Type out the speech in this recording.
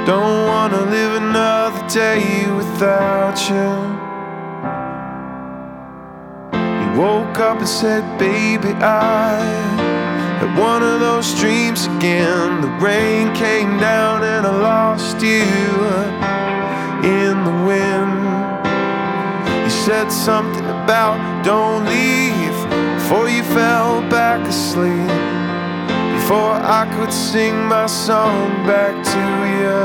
Don't wanna live another day without you. You woke up and said, baby, I had one of those dreams again. The rain came down and I lost you in the wind. You said something about don't leave before you fell back asleep, before I could sing my song back to you.